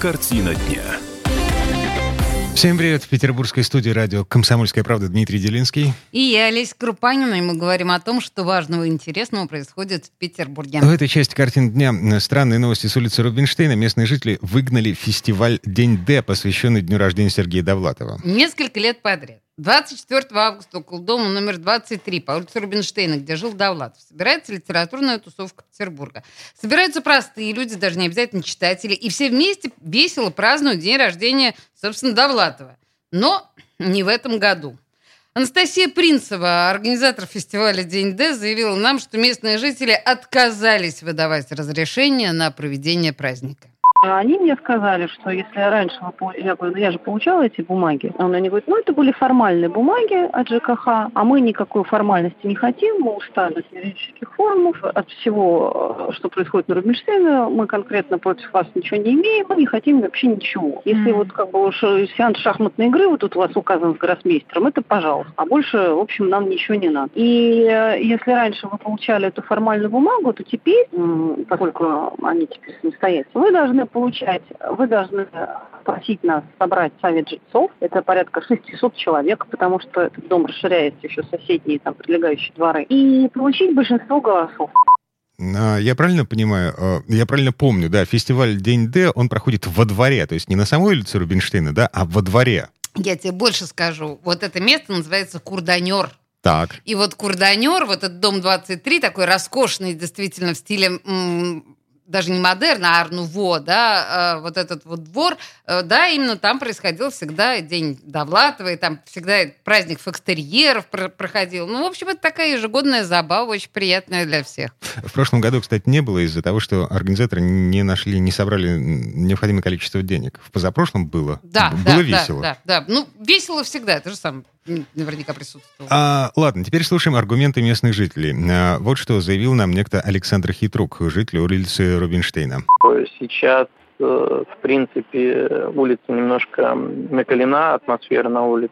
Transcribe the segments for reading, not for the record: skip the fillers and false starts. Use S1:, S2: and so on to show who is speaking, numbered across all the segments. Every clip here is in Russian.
S1: Картина дня.
S2: Всем привет! В петербургской студии радио «Комсомольская правда» Дмитрий Делинский.
S3: И я, Олеся Крупанина, и мы говорим о том, что важного и интересного происходит в Петербурге.
S2: В этой части «Картин дня» странные новости с улицы Рубинштейна. Местные жители выгнали фестиваль «День Д», посвященный дню рождения Сергея Довлатова.
S3: Несколько лет подряд. 24 августа около дома номер 23 по улице Рубинштейна, где жил Довлатов, собирается литературная тусовка Петербурга. Собираются простые люди, даже не обязательно читатели, и все вместе весело празднуют день рождения, собственно, Довлатова. Но не в этом году. Анастасия Принцева, организатор фестиваля «День Д», заявила нам, что местные жители отказались выдавать разрешение на проведение праздника.
S4: Они мне сказали, что если раньше я говорю, я же получала эти бумаги. Они говорят, это были формальные бумаги от ЖКХ, а мы никакой формальности не хотим, мы устали от юридических форумов, от всего, что происходит на Рубинштейне, мы конкретно против вас ничего не имеем, мы не хотим вообще ничего. Если уж сеанс шахматной игры вот тут у вас указан с гроссмейстером, это пожалуйста. А больше, в общем, нам ничего не надо. И если раньше вы получали эту формальную бумагу, то теперь, поскольку они теперь самостоятельные, вы должны просить нас собрать совет жильцов. Это порядка 600 человек, потому что этот дом расширяется еще в соседние прилегающие дворы. И получить большинство голосов.
S2: Я правильно понимаю, я правильно помню, да, фестиваль «День Д», он проходит во дворе, то есть не на самой улице Рубинштейна, да, а во дворе. Я
S3: тебе больше скажу. Вот это место называется Курданер.
S2: Так.
S3: И вот Курданер, вот этот дом 23, такой роскошный, действительно, в стиле... даже не модерн, а ар-нуво, да, вот этот вот двор, да, именно там происходил всегда День Довлатова, и там всегда праздник фокстерьеров проходил. В общем, это такая ежегодная забава, очень приятная для всех.
S2: В прошлом году, кстати, не было из-за того, что организаторы не собрали необходимое количество денег. В позапрошлом было.
S3: Да,
S2: было весело.
S3: Да. Весело всегда, ты же сам наверняка присутствовал.
S2: Ладно, теперь слушаем аргументы местных жителей. Вот что заявил нам некто Александр Хитрук, житель улицы Рубинштейна.
S5: Сейчас, в принципе, улица немножко накалена, атмосфера на улице.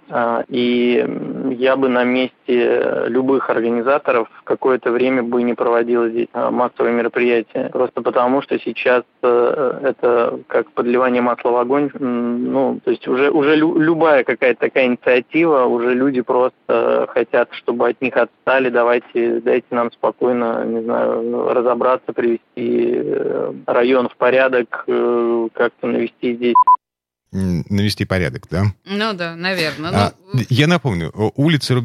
S5: И я бы на месте любых организаторов какое-то время бы не проводил здесь массовые мероприятия. Просто потому, что сейчас это как подливание масла в огонь. То есть уже любая какая-то такая инициатива, уже люди просто хотят, чтобы от них отстали. Дайте нам спокойно, не знаю, разобраться, привести район в порядок, как-то навести здесь.
S2: Навести порядок, да?
S3: Да, наверное.
S2: Я напомню, улица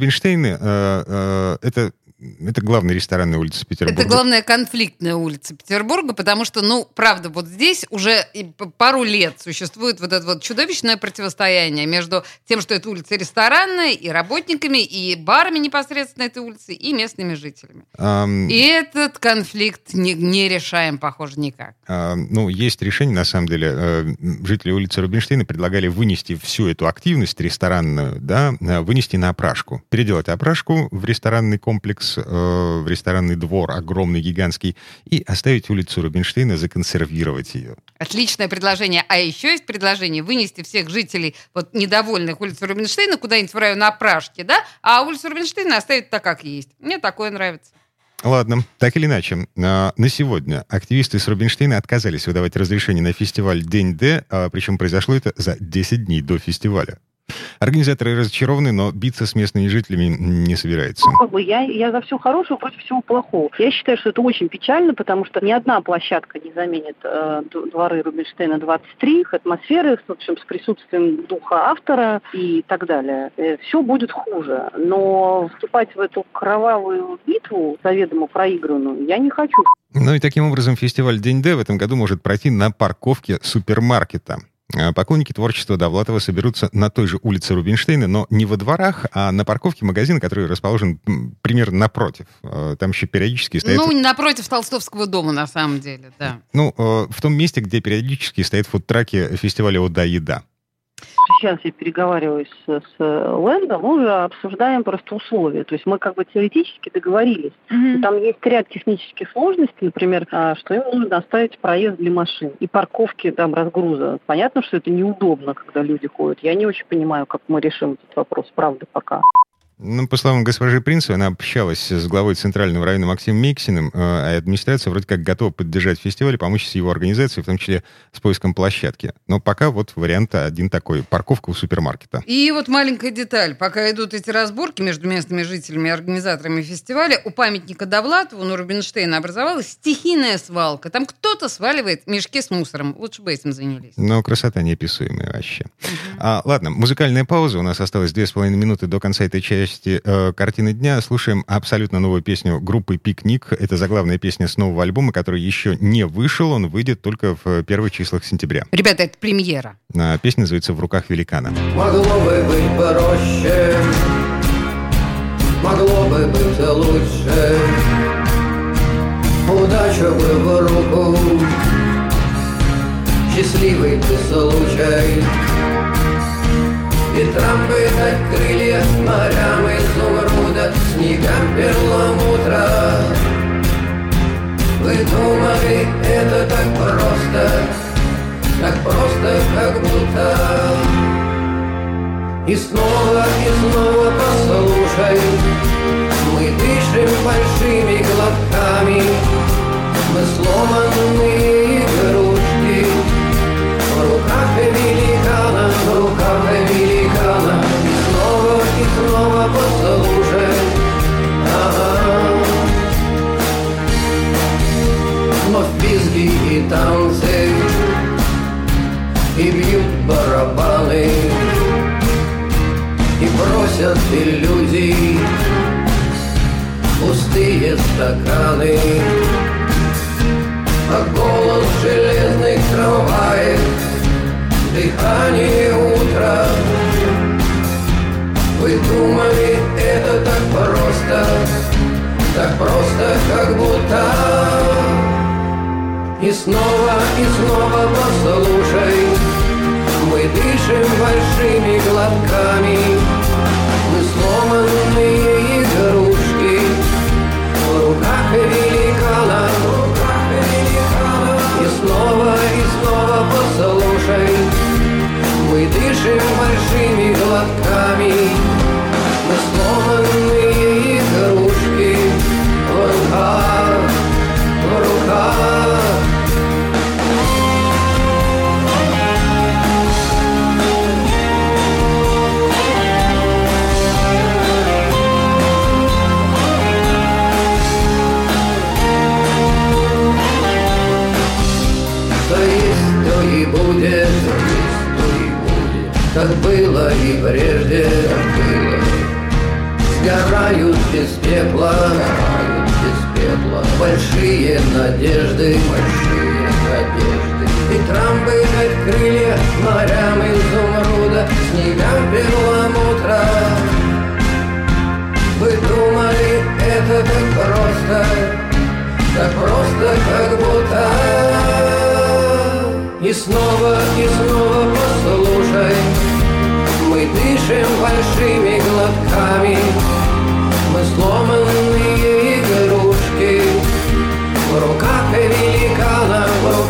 S2: Рубинштейна это главная ресторанная улица Петербурга.
S3: Это главная конфликтная улица Петербурга, потому что, правда, вот здесь уже пару лет существует вот это вот чудовищное противостояние между тем, что эта улица ресторанная, и работниками, и барами непосредственно этой улицы, и местными жителями. И этот конфликт не решаем, похоже, никак.
S2: Есть решение, на самом деле. Жители улицы Рубинштейна предлагали вынести всю эту активность ресторанную, да, вынести на опрашку. Переделать опрашку в ресторанный комплекс, в ресторанный двор огромный, гигантский, и оставить улицу Рубинштейна, законсервировать ее.
S3: Отличное предложение. А еще есть предложение вынести всех жителей, недовольных улицы Рубинштейна, куда-нибудь в район опрашки, да, а улицу Рубинштейна оставить так, как есть. Мне такое нравится.
S2: Ладно, так или иначе, на сегодня активисты с Рубинштейна отказались выдавать разрешение на фестиваль «День Д», причем произошло это за 10 дней до фестиваля. Организаторы разочарованы, но биться с местными жителями не собираются.
S4: Я за все хорошее против всего плохого. Я считаю, что это очень печально, потому что ни одна площадка не заменит дворы Рубинштейна 23, их атмосферы, в общем, с присутствием духа автора и так далее. Все будет хуже. Но вступать в эту кровавую битву, заведомо проигранную, я не хочу.
S2: И таким образом фестиваль «День Д» в этом году может пройти на парковке супермаркета. Поклонники творчества Довлатова соберутся на той же улице Рубинштейна, но не во дворах, а на парковке магазина, который расположен примерно напротив. Там еще периодически стоит...
S3: напротив Толстовского дома, на самом деле, да.
S2: В том месте, где периодически стоят фудтраки фестиваля «Ода еда».
S4: Сейчас я переговариваюсь с Лэндом, мы уже обсуждаем просто условия. То есть мы теоретически договорились. Mm-hmm. Там есть ряд технических сложностей, например, что им нужно оставить проезд для машин и парковки разгруза. Понятно, что это неудобно, когда люди ходят. Я не очень понимаю, как мы решим этот вопрос, правда, пока.
S2: Ну, по словам госпожи Принцевой, она общалась с главой Центрального района Максимом Мейксиным, а администрация вроде как готова поддержать фестиваль, помочь с его организацией, в том числе с поиском площадки. Но пока вот вариант один такой — парковка у супермаркета.
S3: И вот маленькая деталь. Пока идут эти разборки между местными жителями и организаторами фестиваля, у памятника Довлатову на Рубинштейна образовалась стихийная свалка. Там кто-то сваливает мешки с мусором. Лучше бы этим занялись.
S2: Но красота неописуемая вообще. Ладно, музыкальная пауза. У нас осталось 2,5 минуты до конца этой части картины дня. Слушаем абсолютно новую песню группы «Пикник». Это заглавная песня с нового альбома, который еще не вышел. Он выйдет только в первых числах сентября.
S3: Ребята, это премьера.
S2: Песня называется «В руках великана».
S1: Могло бы быть проще, могло бы быть лучше, удача бы в руку, счастливый ты случай. Ветрам бы дать крылья, морям изумруда, снегам перламутра. Вы думали, это так просто, как будто. И снова послушай, мы дышим большими глотками, мы сломанные игрушки в руках великана, в руках великана. И снова послушай, вновь визги и танцы, и бьют барабаны, и просят иллюзий пустые стаканы. А голос железных трамваев, дыхание утра. Вы думали, это так просто, как будто. И снова послушай, мы дышим большими глотками, мы сломанные игрушки в руках великана, И снова послушай, мы дышим большими глотками, мы сломанные игрушки в руках. То и будет, как было и прежде, сгорают без пепла большие надежды. Ветрам бы дать крылья, морям изумруда, снегам перламутра. Вы думали, это так просто, как будто. И снова послушай, мы дышим большими глотками, мы сломанные игрушки в руках великана,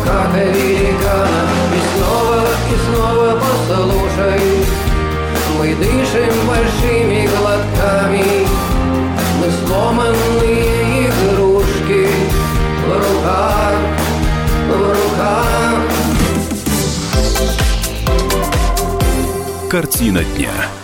S1: И снова послушай, мы дышим большими глотками, мы сломанные игрушки в руках.
S6: Картина дня.